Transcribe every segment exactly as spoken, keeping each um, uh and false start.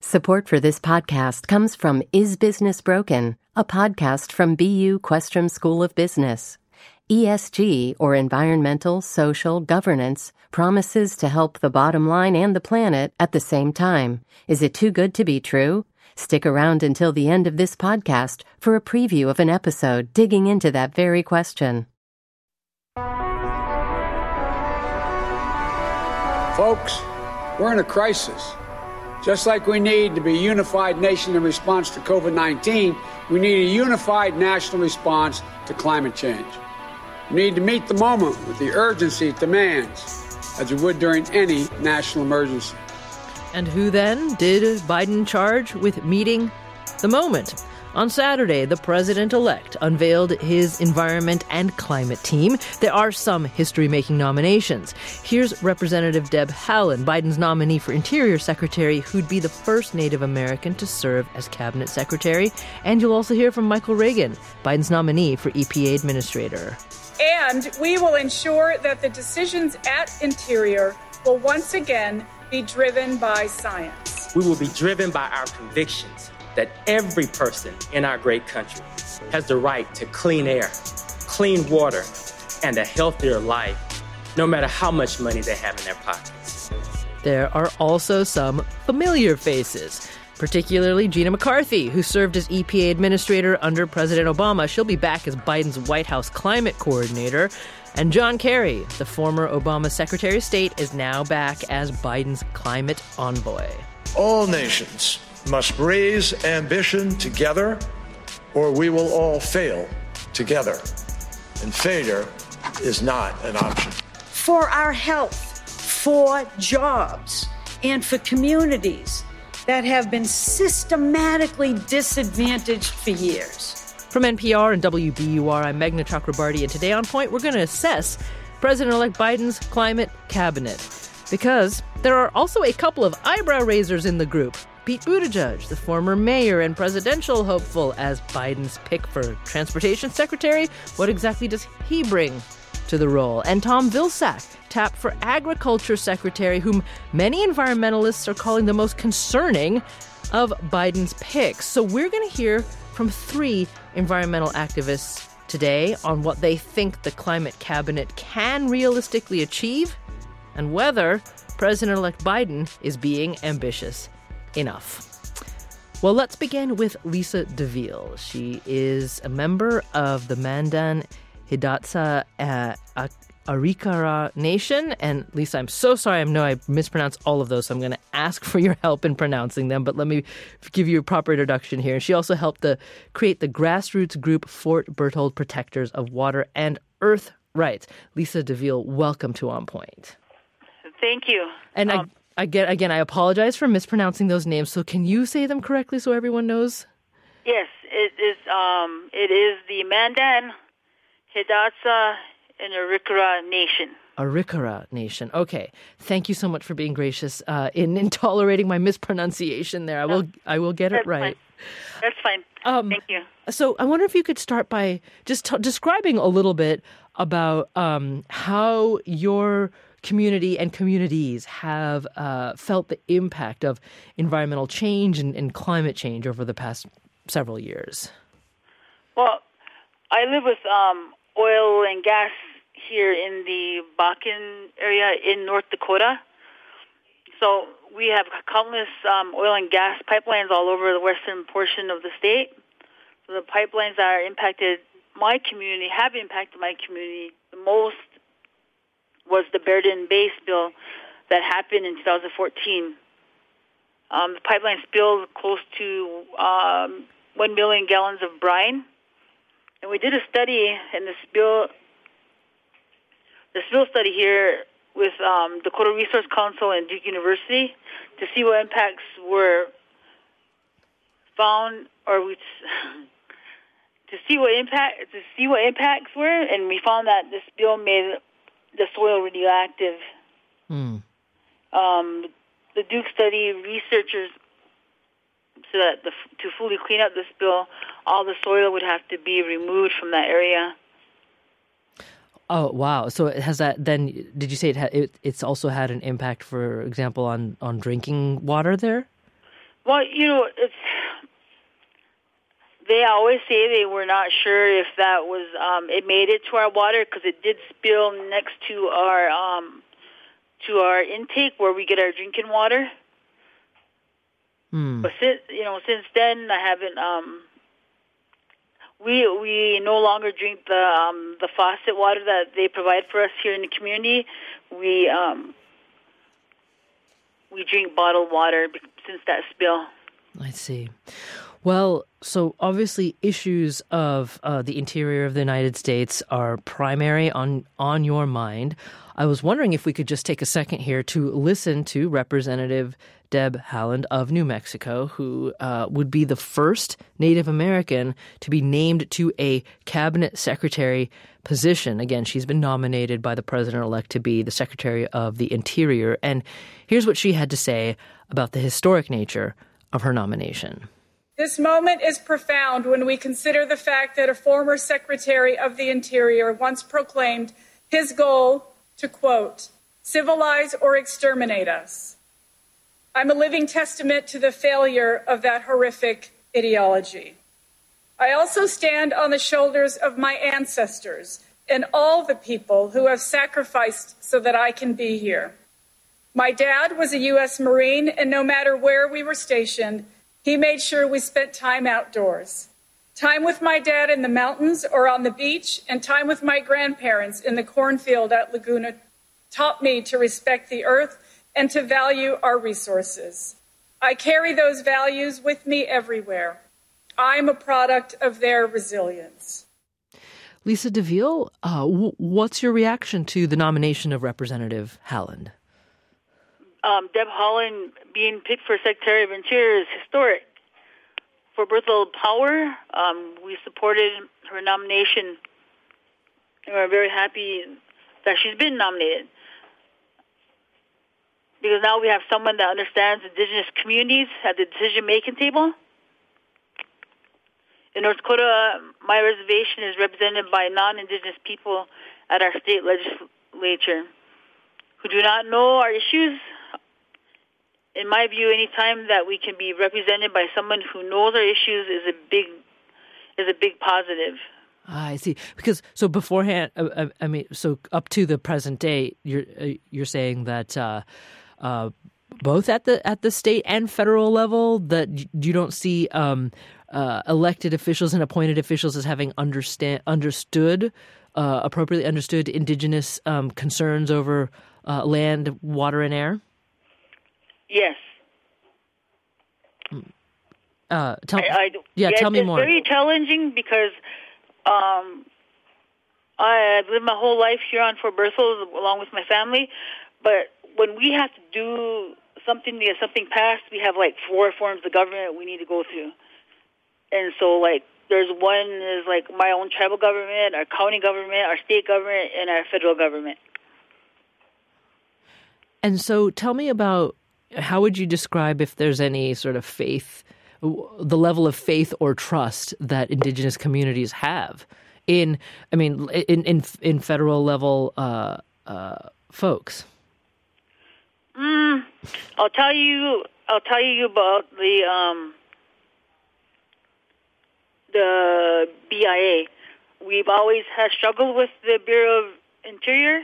Support for this podcast comes from Is Business Broken, a podcast from B U Questrom School of Business. E S G, or environmental, social, governance, promises to help the bottom line and the planet at the same time. Is it too good to be true? Stick around until the end of this podcast for a preview of an episode digging into that very question. Folks, we're in a crisis. Just like we need to be a unified nation in response to COVID nineteen, we need a unified national response to climate change. We need to meet the moment with the urgency it demands, as we would during any national emergency. And who then did Biden charge with meeting the moment? On Saturday, the president-elect unveiled his environment and climate team. There are some history-making nominations. Here's Representative Deb Haaland, Biden's nominee for Interior Secretary, who'd be the first Native American to serve as cabinet secretary. And you'll also hear from Michael Regan, Biden's nominee for E P A Administrator. And we will ensure that the decisions at Interior will once again be driven by science. We will be driven by our convictions that every person in our great country has the right to clean air, clean water, and a healthier life, no matter how much money they have in their pockets. There are also some familiar faces, particularly Gina McCarthy, who served as E P A Administrator under President Obama. She'll be back as Biden's White House climate coordinator. And John Kerry, the former Obama Secretary of State, is now back as Biden's climate envoy. All nations must raise ambition together, or we will all fail together. And failure is not an option. For our health, for jobs, and for communities that have been systematically disadvantaged for years. From N P R and W B U R, I'm Meghna Chakrabarti, and today on Point, we're going to assess President-elect Biden's climate cabinet. Because there are also a couple of eyebrow raisers in the group. Pete Buttigieg, the former mayor and presidential hopeful, as Biden's pick for transportation secretary. What exactly does he bring to the role? And Tom Vilsack, tapped for agriculture secretary, whom many environmentalists are calling the most concerning of Biden's picks. So we're going to hear from three environmental activists today on what they think the climate cabinet can realistically achieve and whether President-elect Biden is being ambitious enough. Well, let's begin with Lisa DeVille. She is a member of the Mandan Hidatsa uh, Arikara Nation. And Lisa, I'm so sorry. I know I mispronounced all of those, so I'm going to ask for your help in pronouncing them. But let me give you a proper introduction here. She also helped to create the grassroots group Fort Berthold Protectors of Water and Earth Rights. Lisa DeVille, welcome to On Point. Thank you. And um, I, I get, again, I apologize for mispronouncing those names. So can you say them correctly so everyone knows? Yes, it is. Um, it is the Mandan Hidatsa and Arikara Nation. Arikara Nation. Okay. Thank you so much for being gracious uh, in, in tolerating my mispronunciation there. I will. I will get That's it right. Fine. That's fine. Um, Thank you. So I wonder if you could start by just t- describing a little bit about um, how your community and communities have uh, felt the impact of environmental change and, and climate change over the past several years. Well, I live with um, oil and gas here in the Bakken area in North Dakota. So we have countless um, oil and gas pipelines all over the western portion of the state. So the pipelines that are impacted my community, have impacted my community the most, was the Bearden Bay spill that happened in two thousand fourteen. Um, the pipeline spilled close to um, one million gallons of brine. And we did a study in the spill, the spill study here with um, Dakota Resource Council and Duke University to see what impacts were found, or we, to see what impact to see what impacts were, and we found that the spill made the soil radioactive. Mm. Um, the Duke study researchers so that the, to fully clean up the spill, all the soil would have to be removed from that area. Oh, wow. So it has that then, did you say it, ha- it it's also had an impact, for example, on, on drinking water there? Well, you know, it's they always say they were not sure if that was um, it made it to our water because it did spill next to our um, to our intake where we get our drinking water. Hmm. But since you know, since then I haven't. Um, we we no longer drink the um, the faucet water that they provide for us here in the community. We um, we drink bottled water since that spill. I see. Well, so obviously issues of uh, the interior of the United States are primary on, on your mind. I was wondering if we could just take a second here to listen to Representative Deb Haaland of New Mexico, who uh, would be the first Native American to be named to a cabinet secretary position. Again, she's been nominated by the president-elect to be the Secretary of the Interior. And here's what she had to say about the historic nature of her nomination. This moment is profound when we consider the fact that a former Secretary of the Interior once proclaimed his goal to, quote, civilize or exterminate us. I'm a living testament to the failure of that horrific ideology. I also stand on the shoulders of my ancestors and all the people who have sacrificed so that I can be here. My dad was a U S Marine, and no matter where we were stationed, he made sure we spent time outdoors. Time with my dad in the mountains or on the beach, and time with my grandparents in the cornfield at Laguna taught me to respect the earth and to value our resources. I carry those values with me everywhere. I'm a product of their resilience. Lisa DeVille, uh, w- what's your reaction to the nomination of Representative Haaland? Um, Deb Haaland being picked for Secretary of Interior is historic. For Berthold Power, um, we supported her nomination, and we're very happy that she's been nominated. Because now we have someone that understands indigenous communities at the decision-making table. In North Dakota, my reservation is represented by non-indigenous people at our state legislature who do not know our issues. In my view, any time that we can be represented by someone who knows our issues is a big is a big positive. Ah, I see. Because so beforehand, uh, I mean, so up to the present day, you're uh, you're saying that uh, uh, both at the at the state and federal level, that you don't see um, uh, elected officials and appointed officials as having understand understood uh, appropriately understood indigenous um, concerns over uh, land, water, and air. Yes. Uh, tell, I, I, yeah, yeah, tell me it's more. It's very challenging because um, I've lived my whole life here on Fort Berthold along with my family, but when we have to do something to get something passed, we have like four forms of government we need to go through. And so, like, there's one is like my own tribal government, our county government, our state government, and our federal government. And so tell me about, how would you describe if there's any sort of faith, the level of faith or trust that indigenous communities have in, I mean, in in, in federal level uh, uh, folks? Mm, I'll tell you. I'll tell you about the um, the B I A. We've always had struggled with the Bureau of Interior.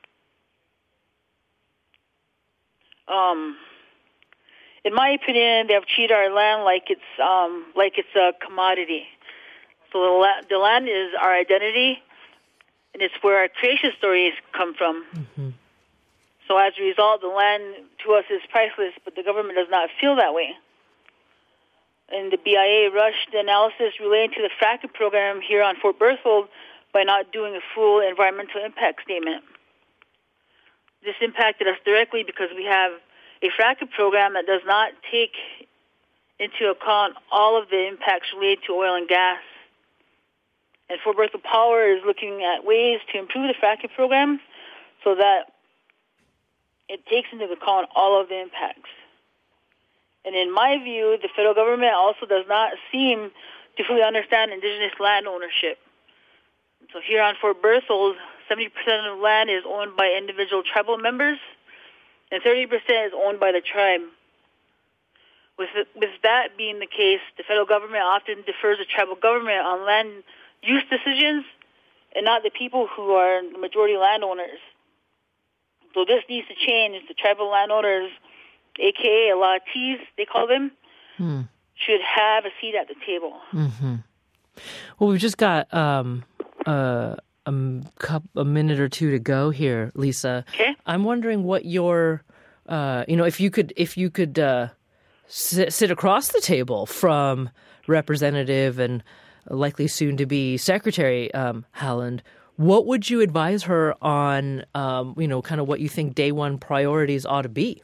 Um, in my opinion, they have treated our land like it's um, like it's a commodity. So the, la- the land is our identity, and it's where our creation stories come from. Mm-hmm. So as a result, the land to us is priceless, but the government does not feel that way. And the B I A rushed the analysis relating to the fracking program here on Fort Berthold by not doing a full environmental impact statement. This impacted us directly because we have a fracking program that does not take into account all of the impacts related to oil and gas. And Fort Berthold Power is looking at ways to improve the fracking program so that it takes into account all of the impacts. And in my view, the federal government also does not seem to fully understand indigenous land ownership. So here on Fort Berthold, seventy percent of the land is owned by individual tribal members, and thirty percent is owned by the tribe. With it, with that being the case, the federal government often defers to tribal government on land use decisions and not the people who are the majority landowners. So this needs to change. The tribal landowners, a k a Latis, they call them, hmm. should have a seat at the table. Mm-hmm. Well, we've just got um, uh, a, a minute or two to go here, Lisa. Okay. I'm wondering what your, uh, you know, if you could, if you could uh, sit, sit across the table from Representative and likely soon to be Secretary um, Haaland, what would you advise her on, um, you know, kind of what you think day one priorities ought to be?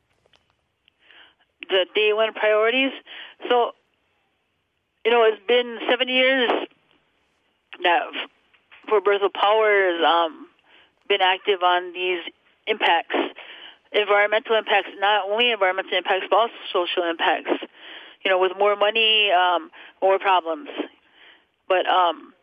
The day one priorities? So, you know, it's been seven years that for Bertha Power has um, been active on these impacts, environmental impacts, not only environmental impacts, but also social impacts. You know, with more money, um, more problems. But um,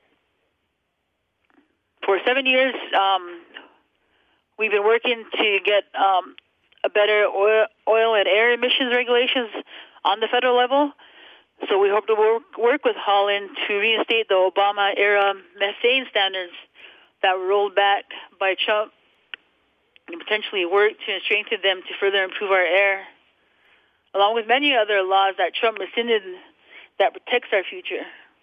for seven years, um, we've been working to get um, a better oil, oil and air emissions regulations on the federal level. So we hope to work, work with Haaland to reinstate the Obama-era methane standards that were rolled back by Trump and potentially work to strengthen them to further improve our air, along with many other laws that Trump rescinded that protects our future.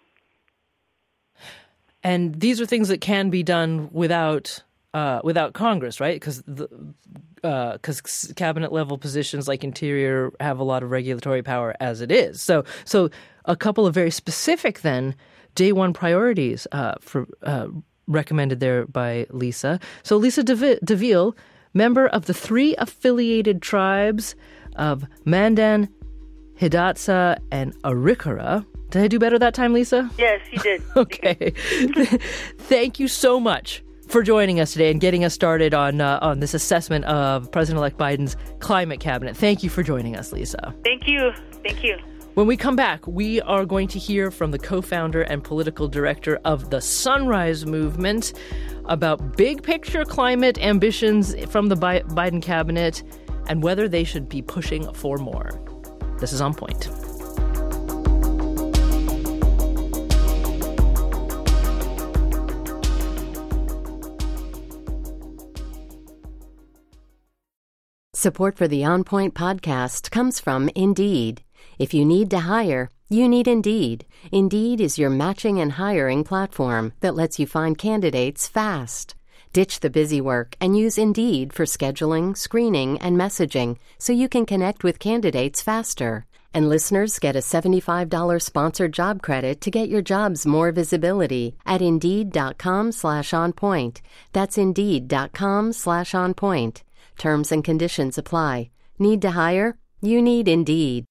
And these are things that can be done without uh, without Congress, right? Because because uh, cabinet level positions like Interior have a lot of regulatory power as it is. So so a couple of very specific then day one priorities uh, for uh, recommended there by Lisa. So Lisa DeVille, member of the three affiliated tribes of Mandan, Hidatsa, and Arikara. Did I do better that time, Lisa? Yes, you did. Okay. Thank you so much for joining us today and getting us started on uh, on this assessment of President-elect Biden's climate cabinet. Thank you for joining us, Lisa. Thank you. Thank you. When we come back, we are going to hear from the co-founder and political director of the Sunrise Movement about big picture climate ambitions from the Bi- Biden cabinet and whether they should be pushing for more. This is On Point. Support for the On Point podcast comes from Indeed. If you need to hire, you need Indeed. Indeed is your matching and hiring platform that lets you find candidates fast. Ditch the busy work and use Indeed for scheduling, screening, and messaging so you can connect with candidates faster. And listeners get a seventy-five dollars sponsored job credit to get your jobs more visibility at Indeed.com slash on point. That's Indeed.com slash on point. Terms and conditions apply. Need to hire? You need Indeed.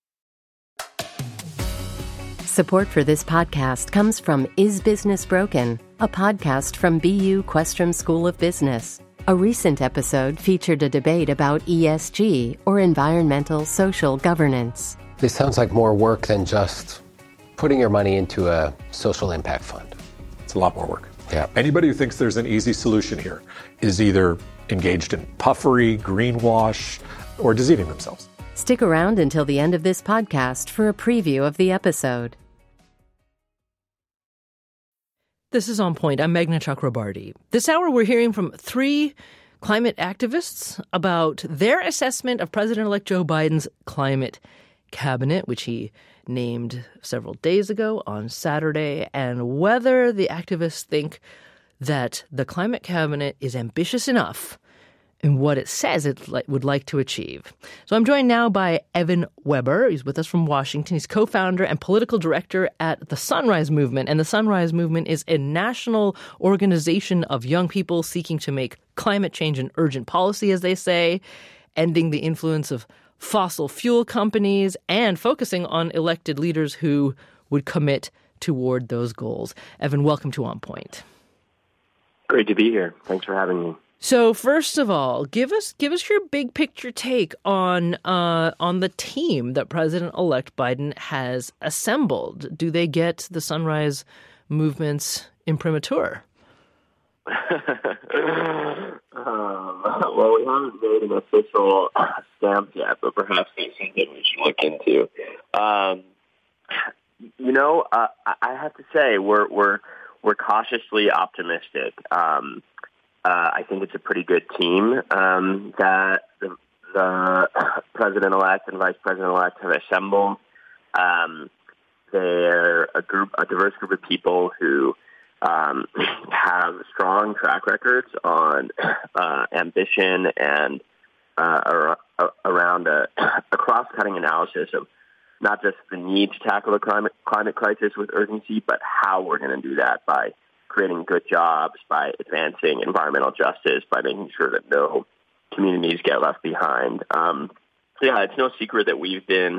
Support for this podcast comes from Is Business Broken, a podcast from B U Questrom School of Business. A recent episode featured a debate about E S G, or environmental social governance. This sounds like more work than just putting your money into a social impact fund. It's a lot more work. Yeah. Anybody who thinks there's an easy solution here is either engaged in puffery, greenwash, or deceiving themselves. Stick around until the end of this podcast for a preview of the episode. This is On Point. I'm Meghna Chakrabarty. This hour we're hearing from three climate activists about their assessment of President-elect Joe Biden's climate cabinet, which he named several days ago on Saturday, and whether the activists think that the climate cabinet is ambitious enough in what it says it li- would like to achieve. So I'm joined now by Evan Weber. He's with us from Washington. He's co-founder and political director at the Sunrise Movement. And the Sunrise Movement is a national organization of young people seeking to make climate change an urgent policy, as they say, ending the influence of fossil fuel companies and focusing on elected leaders who would commit toward those goals. Evan, welcome to On Point. Great to be here. Thanks for having me. So first of all, give us give us your big picture take on uh, on the team that President-elect Biden has assembled. Do they get the Sunrise Movement's imprimatur? uh, well, we haven't made an official stamp yet, but perhaps that's something we should look into. Um, you know, uh, I have to say we're we're we're cautiously optimistic. Um, uh, I think it's a pretty good team um, that the, the president-elect and vice president-elect have assembled. Um, they're a group, a diverse group of people who um, have strong track records on uh, ambition and uh, around a, a cross-cutting analysis of not just the need to tackle the climate climate crisis with urgency, but how we're going to do that by creating good jobs, by advancing environmental justice, by making sure that no communities get left behind. Um, so yeah, it's no secret that we've been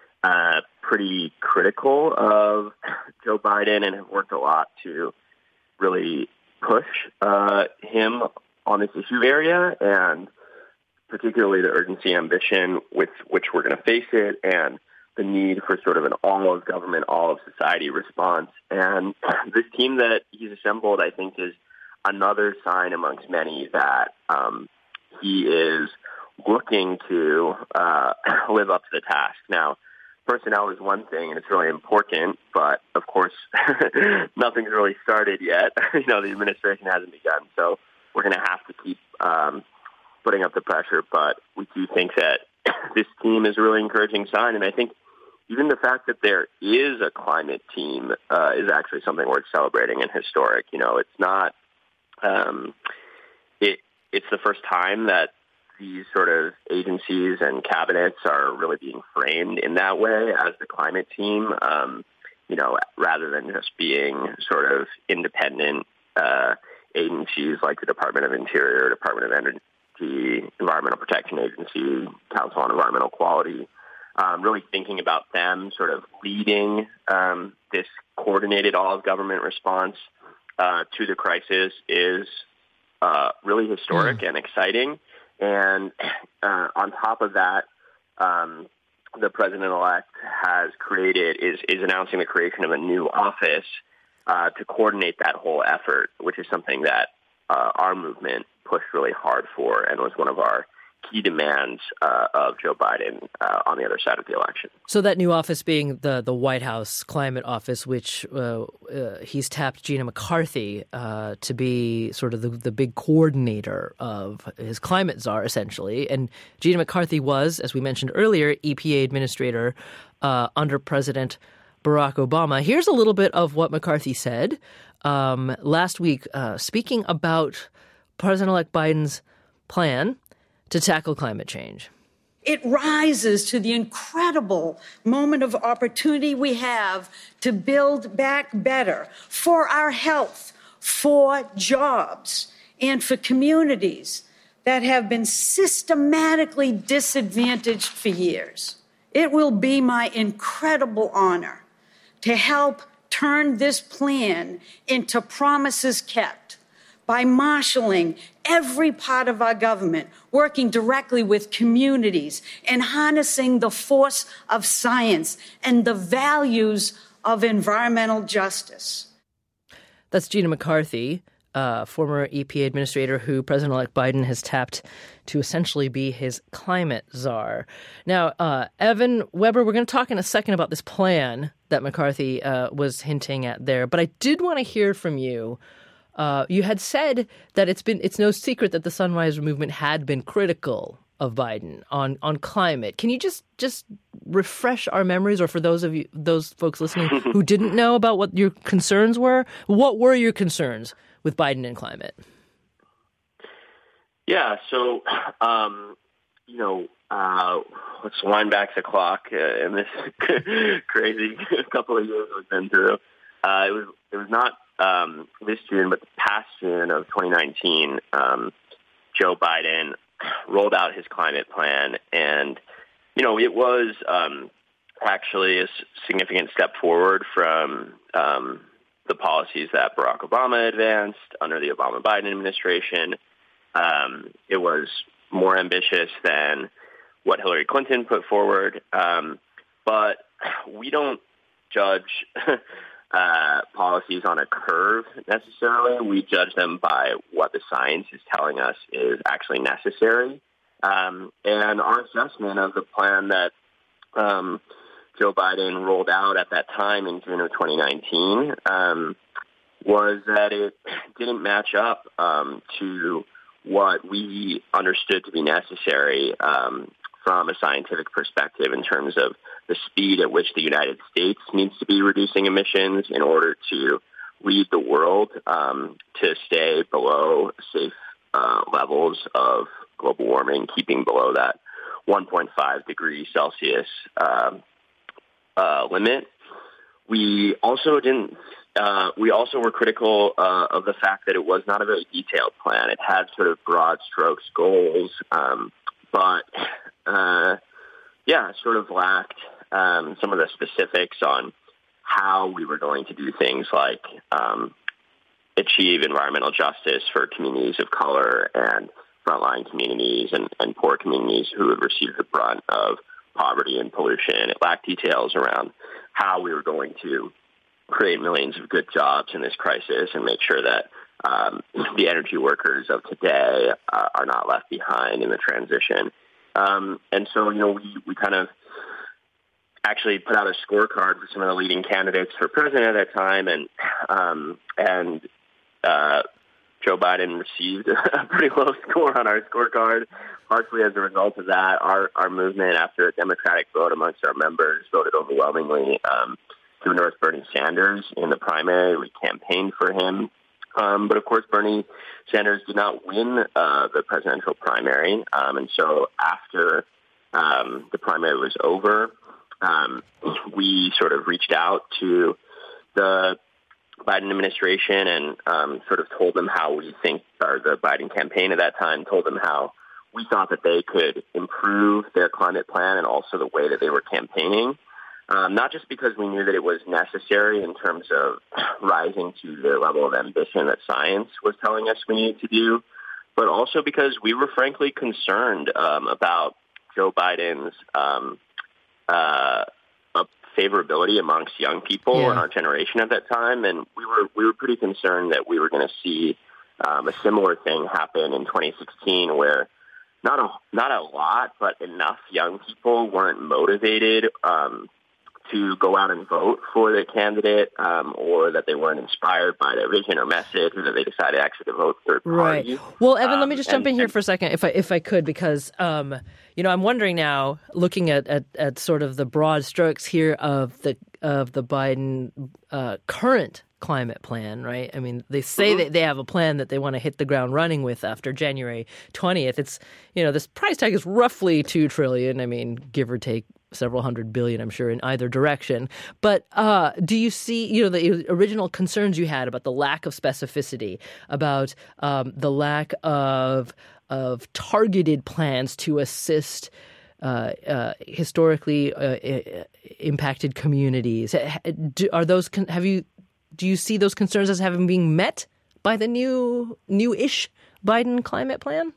uh, pretty critical of Joe Biden and have worked a lot to really push uh, him on this issue area, and particularly the urgency ambition with which we're going to face it, and the need for sort of an all of government, all of society response. And this team that he's assembled, I think, is another sign amongst many that um, he is looking to uh, live up to the task. Now, personnel is one thing, and it's really important, but of course, nothing's really started yet. You know, the administration hasn't begun, so we're going to have to keep um, putting up the pressure. But we do think that this team is a really encouraging sign, and I think even the fact that there is a climate team uh, is actually something worth celebrating and historic. You know, it's not, um, it, it's the first time that these sort of agencies and cabinets are really being framed in that way as the climate team, um, you know, rather than just being sort of independent uh, agencies like the Department of Interior, Department of Energy, Environmental Protection Agency, Council on Environmental Quality. Um, really thinking about them sort of leading um, this coordinated all-of-government response uh, to the crisis is uh, really historic mm. and exciting. And uh, on top of that, um, the president-elect has created, is, is announcing the creation of a new office uh, to coordinate that whole effort, which is something that uh, our movement pushed really hard for and was one of our key demands uh, of Joe Biden uh, on the other side of the election. So that new office being the, the White House Climate Office, which uh, uh, he's tapped Gina McCarthy uh, to be sort of the, the big coordinator of his climate czar, essentially. And Gina McCarthy was, as we mentioned earlier, E P A administrator uh, under President Barack Obama. Here's a little bit of what McCarthy said um, last week, uh, speaking about President-elect Biden's plan to tackle climate change. It rises to the incredible moment of opportunity we have to build back better for our health, for jobs, and for communities that have been systematically disadvantaged for years. It will be my incredible honor to help turn this plan into promises kept by marshaling every part of our government, working directly with communities, and harnessing the force of science and the values of environmental justice. That's Gina McCarthy, uh, former E P A administrator who President-elect Biden has tapped to essentially be his climate czar. Now, uh, Evan Weber, we're going to talk in a second about this plan that McCarthy uh, was hinting at there, but I did want to hear from you. Uh, you had said that it's been it's no secret that the Sunrise Movement had been critical of Biden on, on climate. Can you just just refresh our memories, or for those of you those folks listening who didn't know about what your concerns were? What were your concerns with Biden and climate? Yeah, so um, you know, uh, let's wind back the clock uh, in this crazy couple of years we've been through. Uh, it was it was not. Um, this June, but the past June of twenty nineteen, um, Joe Biden rolled out his climate plan. And, you know, it was um, actually a significant step forward from um, the policies that Barack Obama advanced under the Obama-Biden administration. Um, it was more ambitious than what Hillary Clinton put forward. Um, but we don't judge uh, policies on a curve necessarily. We judge them by what the science is telling us is actually necessary. Um, and our assessment of the plan that um, Joe Biden rolled out at that time in June of twenty nineteen um, was that it didn't match up um, to what we understood to be necessary um, from a scientific perspective in terms of the speed at which the United States needs to be reducing emissions in order to lead the world um, to stay below safe uh, levels of global warming, keeping below that one point five degrees Celsius uh, uh, limit. We also didn't. Uh, we also were critical uh, of the fact that it was not a very detailed plan. It had sort of broad strokes goals, um, but uh, yeah, sort of lacked um, some of the specifics on how we were going to do things like um, achieve environmental justice for communities of color and frontline communities and, and poor communities who have received the brunt of poverty and pollution. It lacked details around how we were going to create millions of good jobs in this crisis and make sure that um, the energy workers of today uh, are not left behind in the transition. Um, and so, you know, we, we kind of actually put out a scorecard for some of the leading candidates for president at that time, and um, and uh, Joe Biden received a pretty low score on our scorecard. Partially as a result of that, our, our movement, after a Democratic vote amongst our members, voted overwhelmingly um, to endorse Bernie Sanders in the primary. We campaigned for him. Um, but, of course, Bernie Sanders did not win uh, the presidential primary. Um, and so after um, the primary was over, um, we sort of reached out to the Biden administration and um, sort of told them how we think, or the Biden campaign at that time told them how we thought that they could improve their climate plan and also the way that they were campaigning. Um, not just because we knew that it was necessary in terms of rising to the level of ambition that science was telling us we needed to do, but also because we were frankly concerned um, about Joe Biden's um, uh, favorability amongst young people yeah. in our generation at that time, and we were we were pretty concerned that we were going to see um, a similar thing happen in twenty sixteen, where not a not a lot, but enough young people weren't motivated Um, to go out and vote for the candidate, um, or that they weren't inspired by their vision or message, or that they decided actually to vote third party. Right. Well, Evan, um, let me just jump and, in here and, for a second, if I if I could, because um, you know, I'm wondering now, looking at, at, at sort of the broad strokes here of the of the Biden uh, current climate plan, right? I mean, they say mm-hmm. that they have a plan that they want to hit the ground running with after January twentieth. It's, you know, this price tag is roughly two trillion dollars. I mean, give or take several hundred billion, I'm sure, in either direction. But uh, do you see, you know, the original concerns you had about the lack of specificity, about um, the lack of of targeted plans to assist uh, uh, historically uh, impacted communities? Do, are those have you do you see those concerns as having being met by the new new-ish Biden climate plan?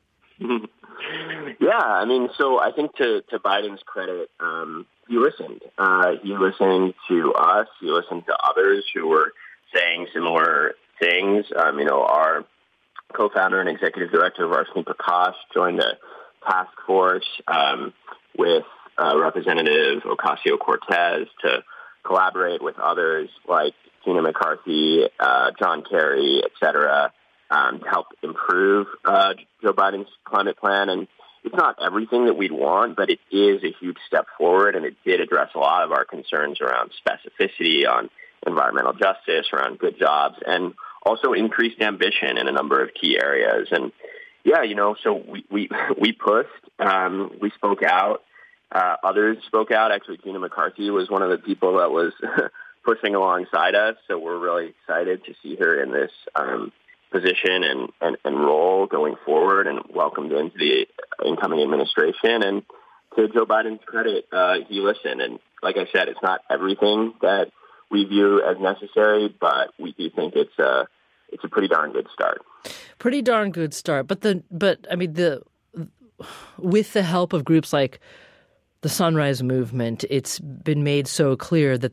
Yeah, I mean, so I think to, to Biden's credit, um, he listened. Uh, he listened to us. He listened to others who were saying similar things. Um, you know, our co-founder and executive director, Varshney Prakash, joined a task force um, with uh, Representative Ocasio-Cortez to collaborate with others like Gina McCarthy, uh, John Kerry, et cetera, um, to help improve uh, Joe Biden's climate plan. And it's not everything that we'd want, but it is a huge step forward, and it did address a lot of our concerns around specificity on environmental justice, around good jobs, and also increased ambition in a number of key areas. And yeah, you know, so we we, we pushed, um, we spoke out, uh, others spoke out. Actually, Gina McCarthy was one of the people that was pushing alongside us, so we're really excited to see her in this um position and, and, and role going forward, and welcomed into the incoming administration. And to Joe Biden's credit, uh, he listened. And like I said, it's not everything that we view as necessary, but we do think it's a it's a pretty darn good start. Pretty darn good start. But the but I mean the with the help of groups like the Sunrise Movement, it's been made so clear that the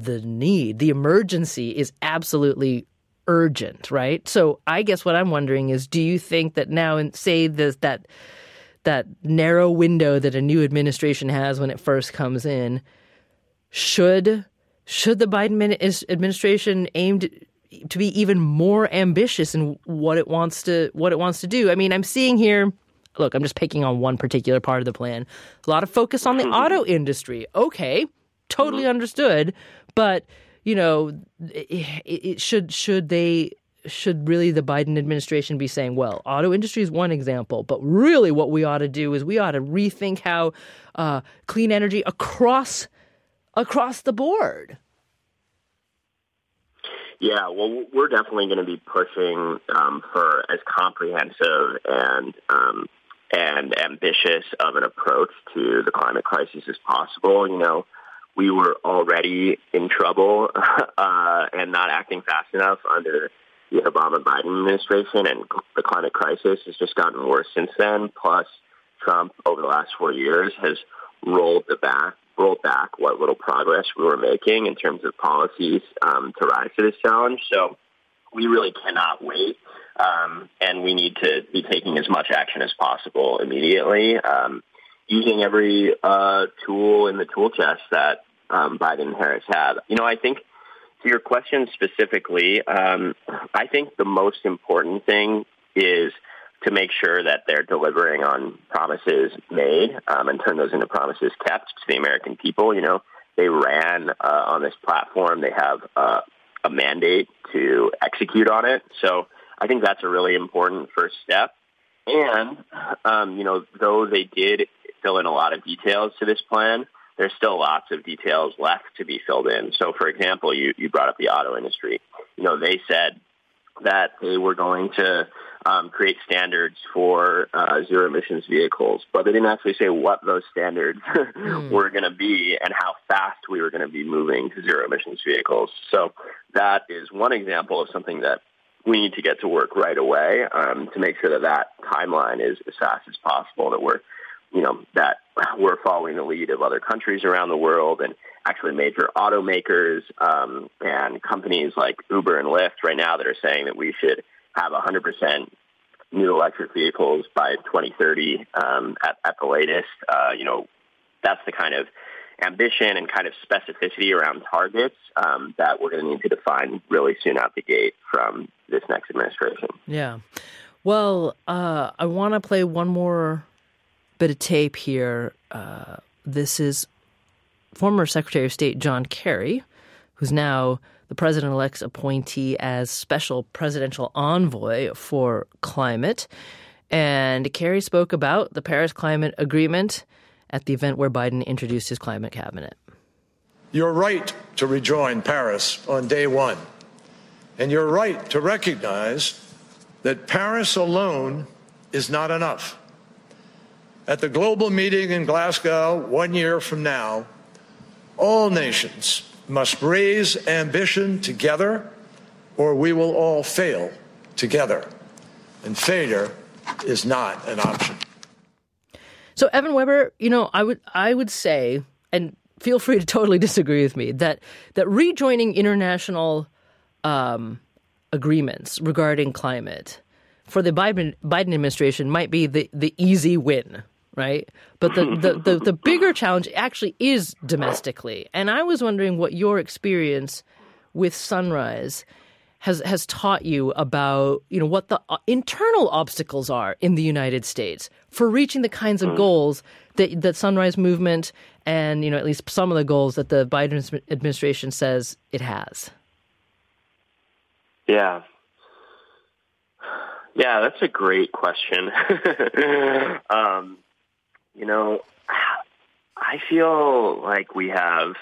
the need, the emergency is absolutely urgent, right? So I guess what I'm wondering is, do you think that now, and say this, that that narrow window that a new administration has when it first comes in, should should the Biden administration aim to, to be even more ambitious in what it wants to what it wants to do? I mean, I'm seeing here. Look, I'm just picking on one particular part of the plan. A lot of focus on the auto industry. Okay, totally mm-hmm. understood. But, you know, it, it should should they should really the Biden administration be saying, well, auto industry is one example, but really what we ought to do is we ought to rethink how uh, clean energy across across the board. Yeah, well, we're definitely going to be pushing um, for as comprehensive and um, and ambitious of an approach to the climate crisis as possible. You know, we were already in trouble uh, and not acting fast enough under the Obama-Biden administration, and the climate crisis has just gotten worse since then. Plus, Trump, over the last four years, has rolled the back, rolled back what little progress we were making in terms of policies um, to rise to this challenge. So we really cannot wait. Um, and we need to be taking as much action as possible immediately, um, using every uh, tool in the tool chest that um, Biden and Harris have. You know, I think to your question specifically, um, I think the most important thing is to make sure that they're delivering on promises made um, and turn those into promises kept to the American people. You know, they ran uh, on this platform. They have uh, a mandate to execute on it. So I think that's a really important first step. And, um, you know, though they did fill in a lot of details to this plan, there's still lots of details left to be filled in. So, for example, you, you brought up the auto industry. You know, they said that they were going to um, create standards for uh, zero emissions vehicles, but they didn't actually say what those standards mm. were going to be and how fast we were going to be moving to zero emissions vehicles. So that is one example of something that we need to get to work right away um, to make sure that that timeline is as fast as possible, that we're, you know, that we're following the lead of other countries around the world, and actually major automakers um, and companies like Uber and Lyft right now that are saying that we should have one hundred percent new electric vehicles by twenty thirty um, at, at the latest. Uh, you know, that's the kind of ambition and kind of specificity around targets um, that we're going to need to define really soon out the gate from this next administration. Yeah. Well, uh, I want to play one more bit of tape here. Uh, this is former Secretary of State John Kerry, who's now the president-elect's appointee as special presidential envoy for climate. And Kerry spoke about the Paris Climate Agreement at the event where Biden introduced his climate cabinet. You're right to rejoin Paris on day one. And you're right to recognize that Paris alone is not enough. At the global meeting in Glasgow one year from now, all nations must raise ambition together, or we will all fail together. And failure is not an option. So, Evan Weber, you know, I would I would say, and feel free to totally disagree with me, that that rejoining international um, agreements regarding climate for the Biden, Biden administration might be the, the easy win, right? But the, the, the, the bigger challenge actually is domestically. And I was wondering what your experience with Sunrise has has taught you about, you know, what the internal obstacles are in the United States for reaching the kinds of goals that that Sunrise Movement and, you know, at least some of the goals that the Biden administration says it has. Yeah. Yeah, that's a great question. um, you know, I feel like we have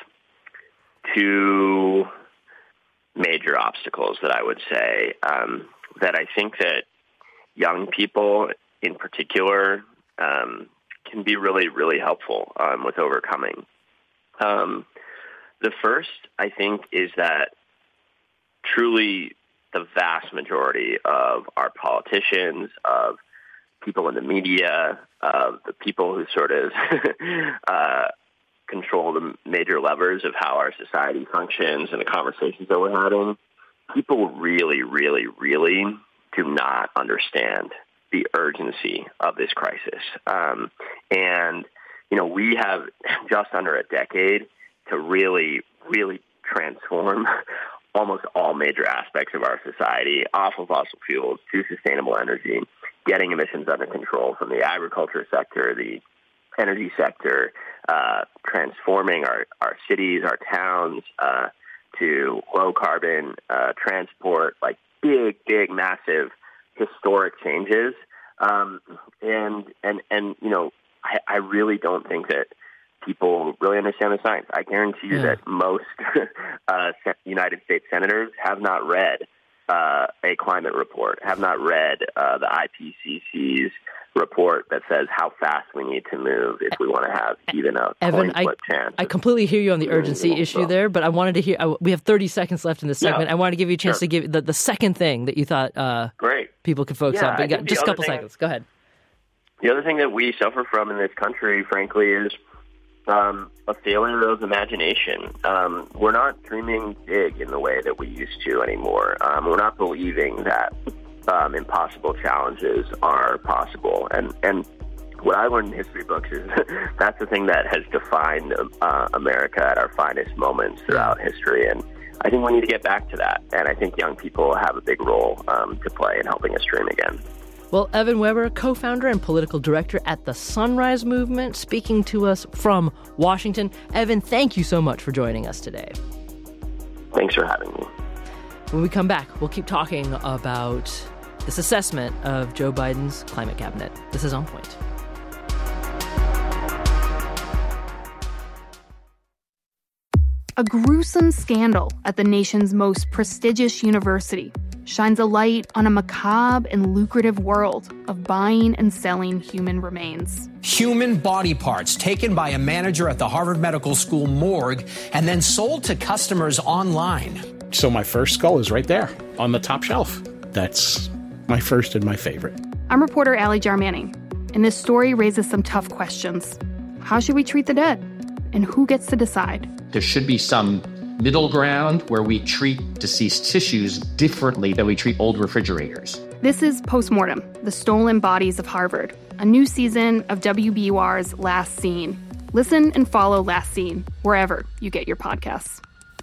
two major obstacles that I would say um, that I think that young people in particular um, can be really, really helpful um, with overcoming. Um, the first, I think, is that truly the vast majority of our politicians, of people in the media, of the people who sort of uh, control the major levers of how our society functions and the conversations that we're having, people really, really, really do not understand the urgency of this crisis. Um, and, you know, we have just under a decade to really, really transform almost all major aspects of our society off of fossil fuels to sustainable energy, getting emissions under control from the agriculture sector, the energy sector, uh, transforming our, our cities, our towns uh, to low-carbon uh, transport, like big, big, massive, historic changes. Um, and, and, and you know, I, I really don't think that people really understand the science. I guarantee you yeah. that most uh, United States senators have not read uh, a climate report, have not read uh, the I P C C's report that says how fast we need to move if we want to have even a Evan, coin flip I, chance. I completely hear you on the urgency mm-hmm. issue there, but I wanted to hear, I, we have thirty seconds left in this segment. Yeah. I wanted to give you a chance sure. to give the, the second thing that you thought uh, Great. people could focus yeah, on. But got just a couple seconds. That, Go ahead. The other thing that we suffer from in this country, frankly, is Um, a failure of imagination. Um, we're not dreaming big in the way that we used to anymore. Um, we're not believing that um, impossible challenges are possible. And, and what I learned in history books is that's the thing that has defined uh, America at our finest moments throughout history. And I think we need to get back to that. And I think young people have a big role um, to play in helping us dream again. Well, Evan Weber, co-founder and political director at the Sunrise Movement, speaking to us from Washington. Evan, thank you so much for joining us today. Thanks for having me. When we come back, we'll keep talking about this assessment of Joe Biden's climate cabinet. This is On Point. A gruesome scandal at the nation's most prestigious university shines a light on a macabre and lucrative world of buying and selling human remains. Human body parts taken by a manager at the Harvard Medical School morgue and then sold to customers online. So my first skull is right there on the top shelf. That's my first and my favorite. I'm reporter Allie Jarmanning, and this story raises some tough questions. How should we treat the dead? And who gets to decide? There should be some middle ground where we treat deceased tissues differently than we treat old refrigerators. This is Postmortem, The Stolen Bodies of Harvard, a new season of W B U R's Last Scene. Listen and follow Last Scene wherever you get your podcasts.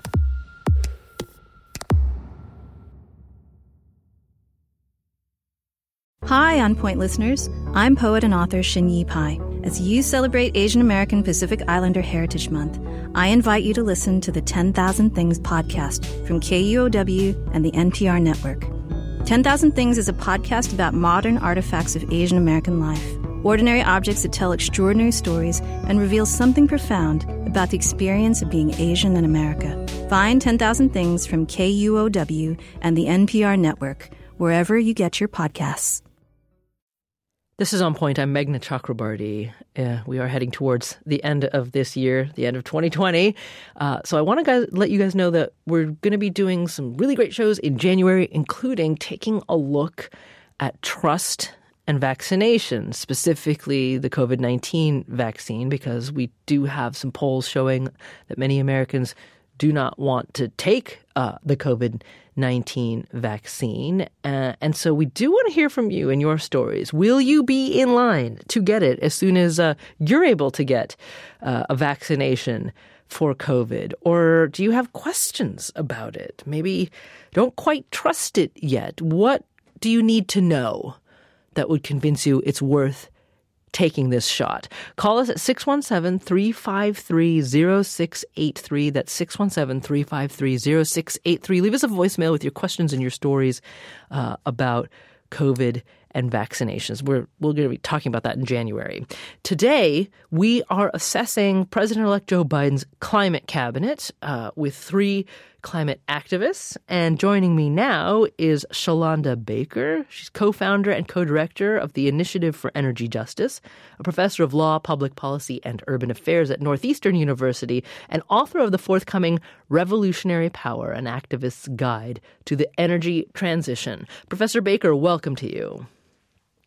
Hi, On Point listeners. I'm poet and author Xinyi Pai. As you celebrate Asian American Pacific Islander Heritage Month, I invite you to listen to the ten thousand Things podcast from K U O W and the N P R network. ten thousand Things is a podcast about modern artifacts of Asian American life, ordinary objects that tell extraordinary stories and reveal something profound about the experience of being Asian in America. Find ten thousand Things from K U O W and the N P R network, wherever you get your podcasts. This is On Point. I'm Meghna Chakrabarty. Uh, we are heading towards the end of this year, the end of twenty twenty. Uh, so I want to guys, let you guys know that we're going to be doing some really great shows in January, including taking a look at trust and vaccination, specifically the covid nineteen vaccine, because we do have some polls showing that many Americans do not want to take uh, the covid nineteen vaccine. Uh, and so we do want to hear from you and your stories. Will you be in line to get it as soon as uh, you're able to get uh, a vaccination for COVID? Or do you have questions about it? Maybe don't quite trust it yet. What do you need to know that would convince you it's worth taking this shot? Call us at six one seven, three five three, zero six eight three. That's six one seven, three five three, zero six eight three. Leave us a voicemail with your questions and your stories uh, about COVID and vaccinations. We're, we're going to be talking about that in January. Today, we are assessing President-elect Joe Biden's climate cabinet uh, with three climate activists. And joining me now is Shalonda Baker. She's co-founder and co-director of the Initiative for Energy Justice, a professor of law, public policy, and urban affairs at Northeastern University, and author of the forthcoming Revolutionary Power, an Activist's Guide to the Energy Transition. Professor Baker, welcome to you.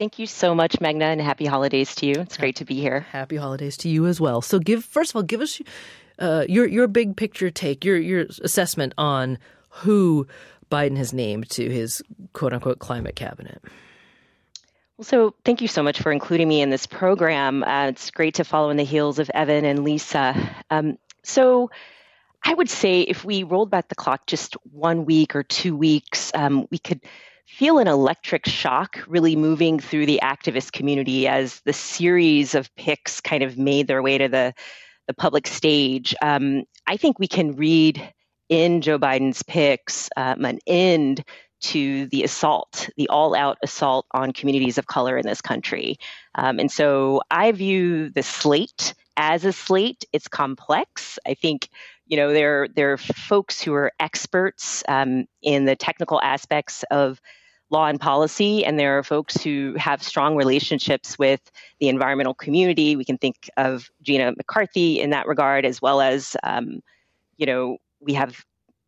Thank you so much, Magna, and happy holidays to you. It's great to be here. Happy holidays to you as well. So give first of all, give us uh, your your big picture take, your your assessment on who Biden has named to his quote unquote climate cabinet. Well, so thank you so much for including me in this program. Uh, it's great to follow in the heels of Evan and Lisa. Um, so I would say if we rolled back the clock just one week or two weeks, um, we could feel an electric shock really moving through the activist community as the series of picks kind of made their way to the, the public stage. Um, I think we can read in Joe Biden's picks um, an end to the assault, the all-out assault on communities of color in this country. Um, and so I view the slate as a slate. It's complex. I think, you know, there, there are folks who are experts um, in the technical aspects of law and policy, and there are folks who have strong relationships with the environmental community. We can think of Gina McCarthy in that regard, as well as, um, you know, we have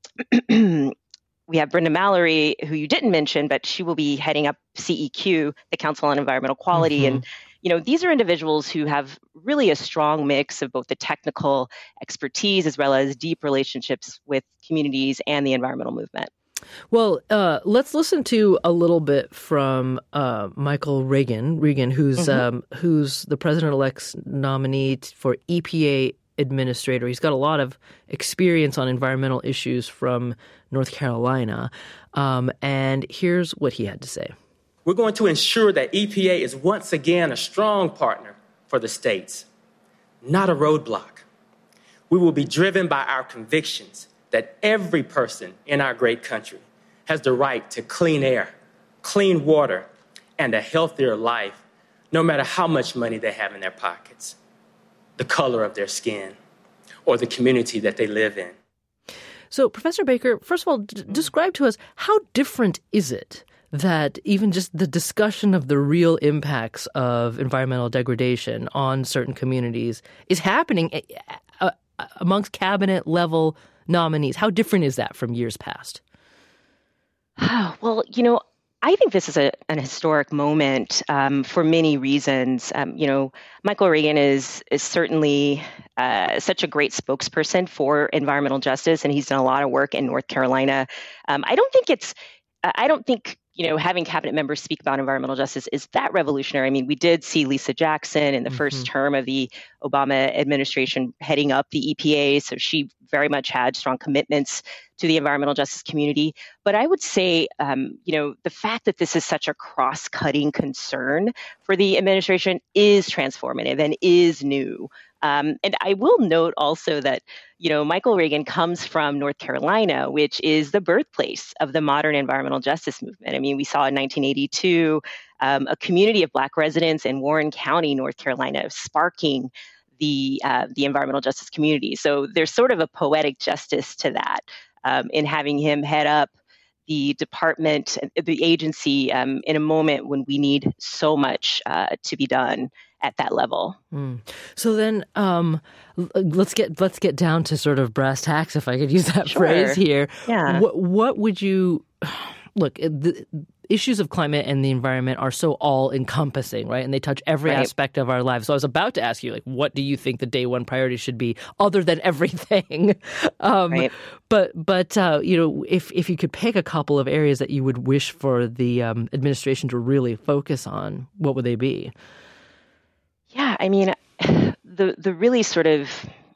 we have Brenda Mallory, who you didn't mention, but she will be heading up C E Q, the Council on Environmental Quality. Mm-hmm. And, you know, these are individuals who have really a strong mix of both the technical expertise as well as deep relationships with communities and the environmental movement. Well, uh, let's listen to a little bit from uh, Michael Regan, Regan, who's mm-hmm. um, who's the president-elect's nominee for E P A administrator. He's got a lot of experience on environmental issues from North Carolina, um, and here's what he had to say. We're going to ensure that E P A is once again a strong partner for the states, not a roadblock. We will be driven by our convictions that every person in our great country has the right to clean air, clean water, and a healthier life, no matter how much money they have in their pockets, the color of their skin, or the community that they live in. So, Professor Baker, first of all, d- describe to us, how different is it that even just the discussion of the real impacts of environmental degradation on certain communities is happening uh, amongst cabinet-level nominees? How different is that from years past? Well, you know, I think this is a, an historic moment um, for many reasons. Um, you know, Michael Regan is is certainly uh, such a great spokesperson for environmental justice, and he's done a lot of work in North Carolina. Um, I don't think it's, I don't think, you know, having cabinet members speak about environmental justice is that revolutionary. I mean, we did see Lisa Jackson in the mm-hmm. first term of the Obama administration heading up the E P A, so she very much had strong commitments to the environmental justice community. But I would say, um, you know, the fact that this is such a cross-cutting concern for the administration is transformative and is new. Um, and I will note also that, you know, Michael Regan comes from North Carolina, which is the birthplace of the modern environmental justice movement. I mean, we saw in nineteen eighty-two um, a community of Black residents in Warren County, North Carolina, sparking the uh, the environmental justice community. So there's sort of a poetic justice to that um, in having him head up the department, the agency, um, in a moment when we need so much uh, to be done at that level. Mm. So then, um, let's get let's get down to sort of brass tacks, if I could use that sure. phrase here. Yeah. What, what would you look? The issues of climate and the environment are so all-encompassing, right? And they touch every right. aspect of our lives. So I was about to ask you, like, what do you think the day one priority should be, other than everything? um, right. But but uh, you know, if if you could pick a couple of areas that you would wish for the um, administration to really focus on, what would they be? Yeah, I mean, the the really sort of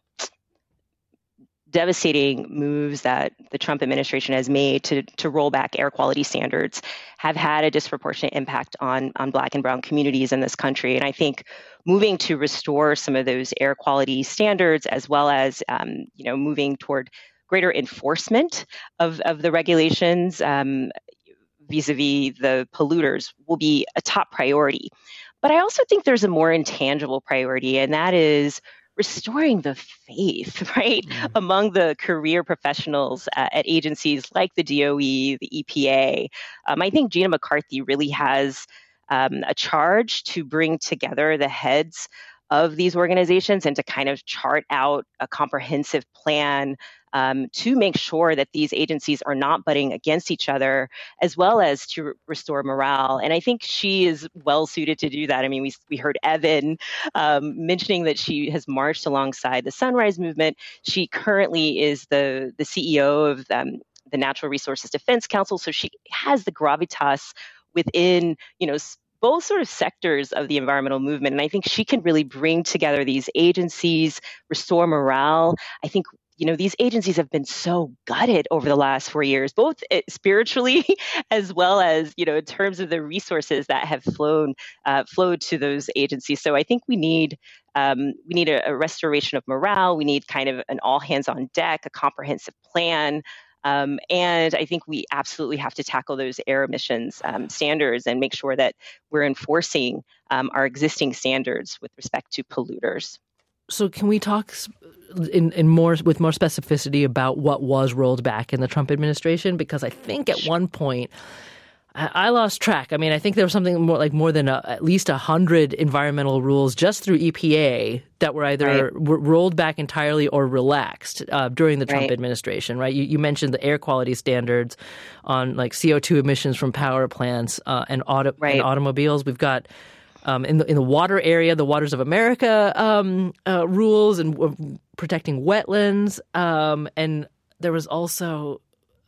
devastating moves that the Trump administration has made to to roll back air quality standards have had a disproportionate impact on on Black and Brown communities in this country. And I think moving to restore some of those air quality standards, as well as um, you know, moving toward greater enforcement of of the regulations um, vis-a-vis the polluters, will be a top priority. But I also think there's a more intangible priority, and that is restoring the faith, right, mm-hmm. among the career professionals uh, at agencies like the D O E, the E P A. Um, I think Gina McCarthy really has um, a charge to bring together the heads of these organizations and to kind of chart out a comprehensive plan um, to make sure that these agencies are not butting against each other, as well as to re- restore morale. And I think she is well suited to do that. I mean, we we heard Evan um, mentioning that she has marched alongside the Sunrise Movement. She currently is the the C E O of um, the Natural Resources Defense Council, so she has the gravitas within, you know, both sort of sectors of the environmental movement. And I think she can really bring together these agencies, restore morale. I think, you know, these agencies have been so gutted over the last four years, both spiritually as well as, you know, in terms of the resources that have flown, uh, flowed to those agencies. So I think we need um, we need a, a restoration of morale. We need kind of an all hands on deck, a comprehensive plan. Um, and I think we absolutely have to tackle those air emissions um, standards and make sure that we're enforcing um, our existing standards with respect to polluters. So can we talk in, in more with more specificity about what was rolled back in the Trump administration? Because I think at one point I, I lost track. I mean, I think there was something more like more than a, at least a hundred environmental rules just through E P A that were either right. r- rolled back entirely or relaxed uh, during the Trump right. administration. Right? You, you mentioned the air quality standards on like C O two emissions from power plants uh, and, auto- right. and automobiles. We've got Um, in the in the water area, the Waters of America um, uh, rules and uh, protecting wetlands, um, and there was also,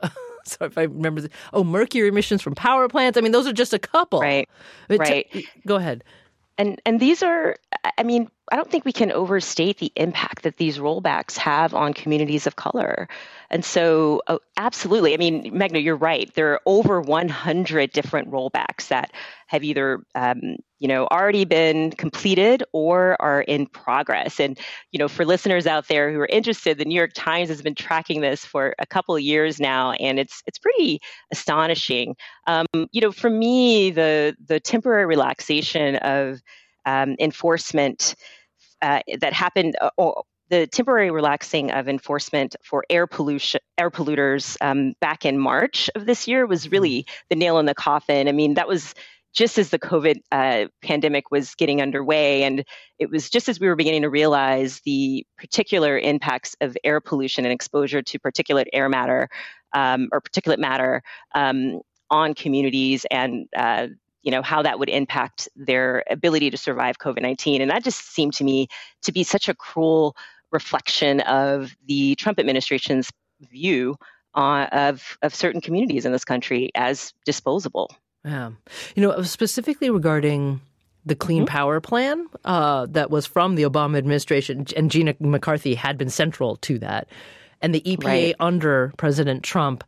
so if I remember, oh, mercury emissions from power plants. I mean, those are just a couple. Right. It right. T- go ahead. And and these are, I mean, I don't think we can overstate the impact that these rollbacks have on communities of color. And so, oh, absolutely. I mean, Meghna, you're right. There are over one hundred different rollbacks that have either, um, you know, already been completed or are in progress. And, you know, for listeners out there who are interested, the New York Times has been tracking this for a couple of years now, and it's it's pretty astonishing. Um, you know, for me, the the temporary relaxation of um, enforcement uh, that happened. Uh, oh, The temporary relaxing of enforcement for air pollution, air polluters um, back in March of this year was really the nail in the coffin. I mean, that was just as the COVID uh, pandemic was getting underway, and it was just as we were beginning to realize the particular impacts of air pollution and exposure to particulate air matter um, or particulate matter um, on communities, and uh, you know, how that would impact their ability to survive COVID nineteen. And that just seemed to me to be such a cruel reflection of the Trump administration's view uh, of of certain communities in this country as disposable. Yeah. You know, specifically regarding the Clean mm-hmm. Power Plan uh, that was from the Obama administration, and Gina McCarthy had been central to that. And the E P A right. under President Trump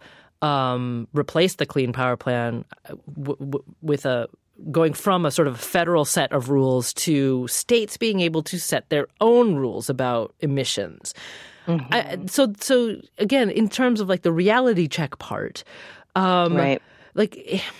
um, replaced the Clean Power Plan w- w- with a going from a sort of federal set of rules to states being able to set their own rules about emissions. Mm-hmm. I, so, so again, in terms of like the reality check part, um, right. like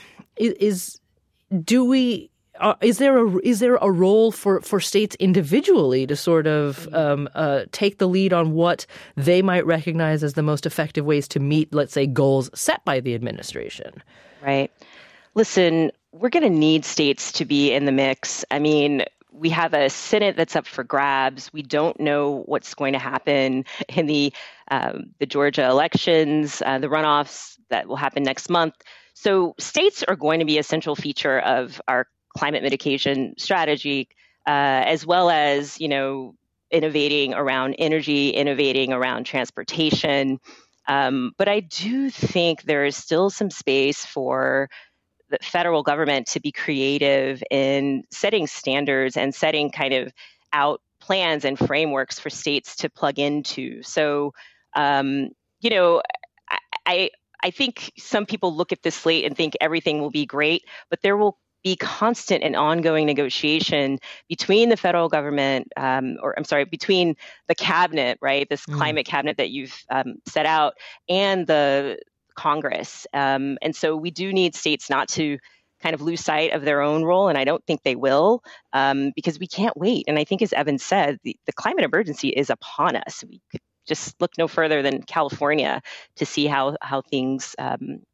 is do we uh, is there a is there a role for, for states individually to sort of um, uh, take the lead on what they might recognize as the most effective ways to meet, let's say, goals set by the administration? Right. Listen, we're going to need states to be in the mix. I mean, we have a Senate that's up for grabs. We don't know what's going to happen in the um, the Georgia elections, uh, the runoffs that will happen next month. So states are going to be a central feature of our climate mitigation strategy, uh, as well as, you know, innovating around energy, innovating around transportation. Um, but I do think there is still some space for the federal government to be creative in setting standards and setting kind of out plans and frameworks for states to plug into. So, um, you know, I, I I think some people look at this slate and think everything will be great, but there will be constant and ongoing negotiation between the federal government, um, or I'm sorry, between the cabinet, right, this mm. climate cabinet that you've um, set out, and the Congress. Um, and so we do need states not to kind of lose sight of their own role, and I don't think they will, um, because we can't wait. And I think, as Evan said, the, the climate emergency is upon us. We could just look no further than California to see how how things um,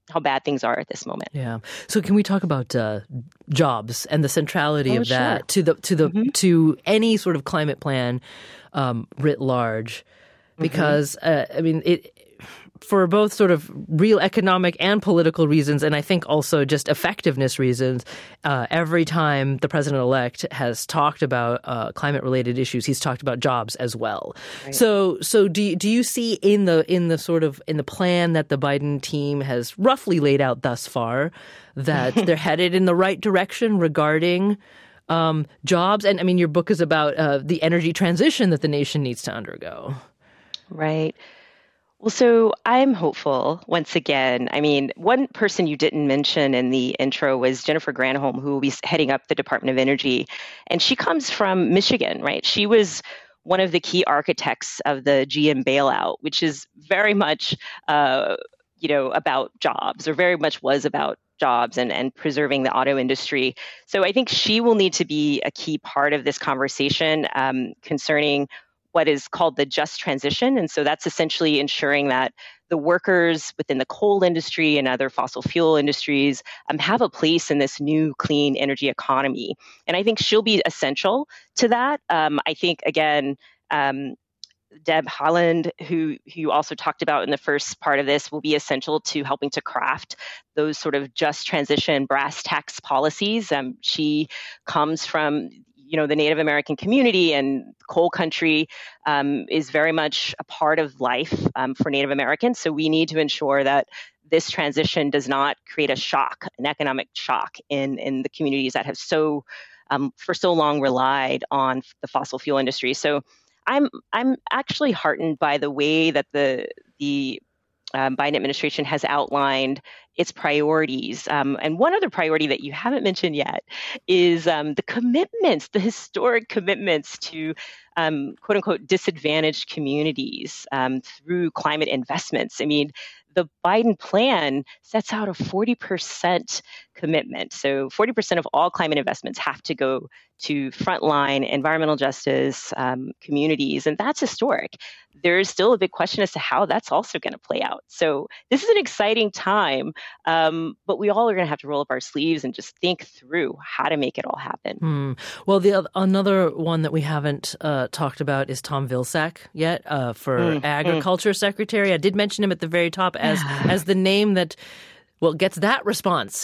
how bad things are at this moment. Yeah. So can we talk about uh, jobs and the centrality oh, of that sure. to the to the mm-hmm. to any sort of climate plan um, writ large? Because mm-hmm. uh, I mean it. For both sort of real economic and political reasons, and I think also just effectiveness reasons, uh, every time the president-elect has talked about uh, climate-related issues, he's talked about jobs as well. Right. So, so do you, do you see in the in the sort of in the plan that the Biden team has roughly laid out thus far that they're headed in the right direction regarding um, jobs? And I mean, your book is about uh, the energy transition that the nation needs to undergo. Right. Well, so I'm hopeful once again. I mean, one person you didn't mention in the intro was Jennifer Granholm, who will be heading up the Department of Energy. And she comes from Michigan, right? She was one of the key architects of the G M bailout, which is very much, uh, you know, about jobs, or very much was about jobs and, and preserving the auto industry. So I think she will need to be a key part of this conversation um, concerning what is called the just transition. And so that's essentially ensuring that the workers within the coal industry and other fossil fuel industries um, have a place in this new clean energy economy. And I think she'll be essential to that. Um, I think, again, um, Deb Haaland, who, who you also talked about in the first part of this, will be essential to helping to craft those sort of just transition brass tacks policies. Um, she comes from you know, the Native American community, and coal country um, is very much a part of life um, for Native Americans. So we need to ensure that this transition does not create a shock, an economic shock in, in the communities that have so, um, for so long relied on the fossil fuel industry. So I'm I'm actually heartened by the way that the the Um, Biden administration has outlined its priorities. Um, and one other priority that you haven't mentioned yet is um, the commitments, the historic commitments to um, quote unquote disadvantaged communities um, through climate investments. I mean, the Biden plan sets out a forty percent commitment. So forty percent of all climate investments have to go to frontline environmental justice um, communities. And that's historic. There is still a big question as to how that's also going to play out. So this is an exciting time, um, but we all are going to have to roll up our sleeves and just think through how to make it all happen. Hmm. Well, the another one that we haven't uh, talked about is Tom Vilsack yet uh, for mm, Agriculture mm. Secretary. I did mention him at the very top as as the name that, well, gets that response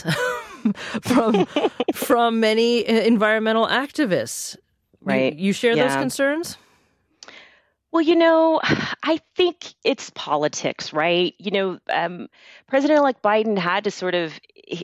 from from many environmental activists. Right. You, you share yeah. those concerns? Well, you know, I think it's politics, right? You know, um, President-elect Biden had to sort of, he,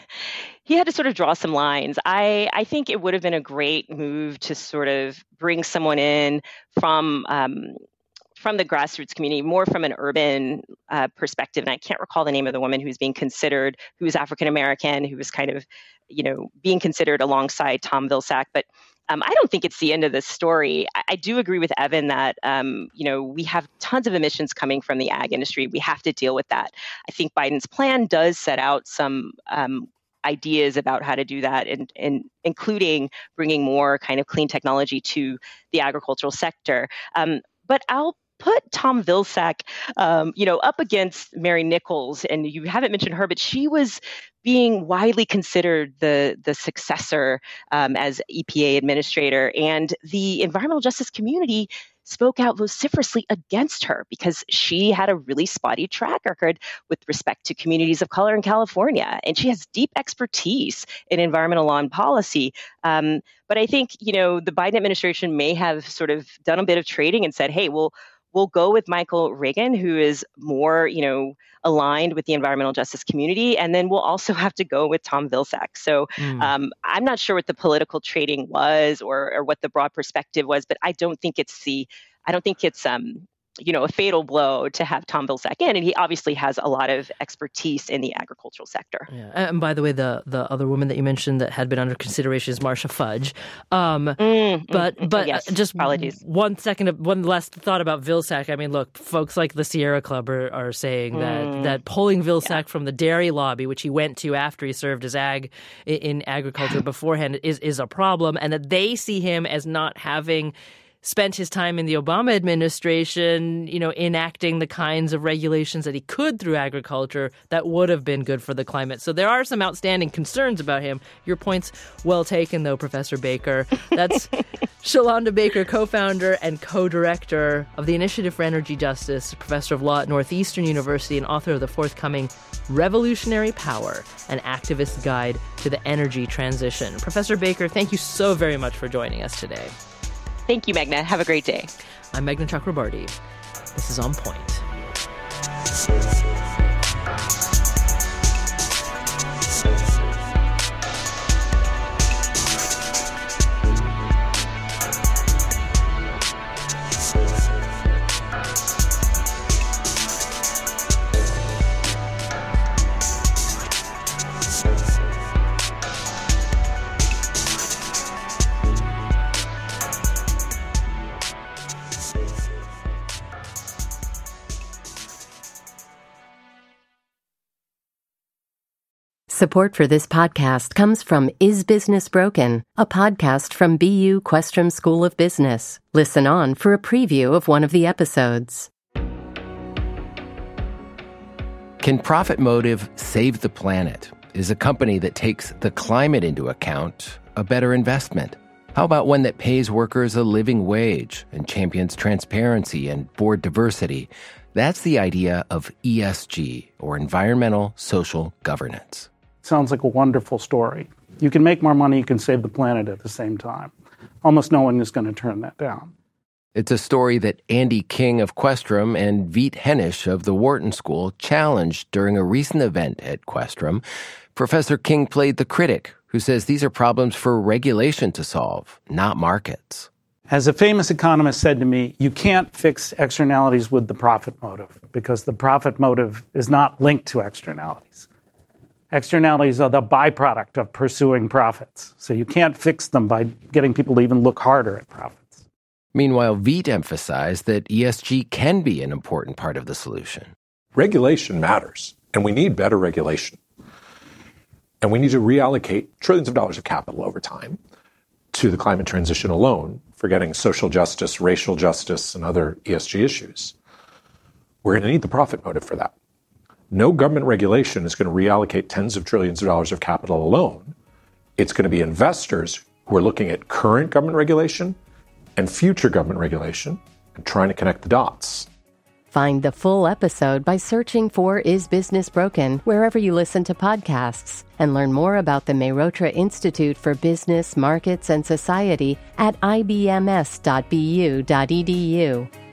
he had to sort of draw some lines. I, I think it would have been a great move to sort of bring someone in from um, from the grassroots community, more from an urban uh, perspective. And I can't recall the name of the woman who's being considered, who was African-American, who was kind of, you know, being considered alongside Tom Vilsack. But Um, I don't think it's the end of the story. I, I do agree with Evan that, um, you know, we have tons of emissions coming from the ag industry. We have to deal with that. I think Biden's plan does set out some um, ideas about how to do that, and, and including bringing more kind of clean technology to the agricultural sector. Um, but I'll put Tom Vilsack, um, you know, up against Mary Nichols, and you haven't mentioned her, but she was being widely considered the the successor um, as E P A administrator, and the environmental justice community spoke out vociferously against her because she had a really spotty track record with respect to communities of color in California, and she has deep expertise in environmental law and policy. Um, but I think, you know, the Biden administration may have sort of done a bit of trading and said, hey, well, we'll go with Michael Regan, who is more, you know, aligned with the environmental justice community. And then we'll also have to go with Tom Vilsack. So mm. um, I'm not sure what the political trading was or, or what the broad perspective was, but I don't think it's the, I don't think it's, um, you know, a fatal blow to have Tom Vilsack in. And he obviously has a lot of expertise in the agricultural sector. Yeah. And by the way, the, the other woman that you mentioned that had been under consideration is Marcia Fudge. Um, mm, but mm, but yes, just apologies. one second, of, one last thought about Vilsack. I mean, look, folks like the Sierra Club are, are saying mm. that, that pulling Vilsack yeah. from the dairy lobby, which he went to after he served as ag in agriculture beforehand, is, is a problem, and that they see him as not having spent his time in the Obama administration, you know, enacting the kinds of regulations that he could through agriculture that would have been good for the climate. So there are some outstanding concerns about him. Your point's well taken, though, Professor Baker. That's Shalonda Baker, co-founder and co-director of the Initiative for Energy Justice, professor of law at Northeastern University, and author of the forthcoming Revolutionary Power, an activist's guide to the energy transition. Professor Baker, thank you so very much for joining us today. Thank you, Meghna. Have a great day. I'm Meghna Chakrabarty. This is On Point. Support for this podcast comes from Is Business Broken, a podcast from B U Questrom School of Business. Listen on for a preview of one of the episodes. Can Profit Motive save the planet? Is a company that takes the climate into account a better investment? How about one that pays workers a living wage and champions transparency and board diversity? That's the idea of E S G, or environmental social governance. Sounds like a wonderful story. You can make more money, you can save the planet at the same time. Almost no one is going to turn that down. It's a story that Andy King of Questrom and Veet Hennish of the Wharton School challenged during a recent event at Questrom. Professor King played the critic who says these are problems for regulation to solve, not markets. As a famous economist said to me, you can't fix externalities with the profit motive because the profit motive is not linked to externalities. Externalities are the byproduct of pursuing profits. So you can't fix them by getting people to even look harder at profits. Meanwhile, Veet emphasized that E S G can be an important part of the solution. Regulation matters, and we need better regulation. And we need to reallocate trillions of dollars of capital over time to the climate transition alone, forgetting social justice, racial justice, and other E S G issues. We're going to need the profit motive for that. No government regulation is going to reallocate tens of trillions of dollars of capital alone. It's going to be investors who are looking at current government regulation and future government regulation and trying to connect the dots. Find the full episode by searching for Is Business Broken wherever you listen to podcasts, and learn more about the Mehrotra Institute for Business, Markets, and Society at I B M S dot B U dot E D U.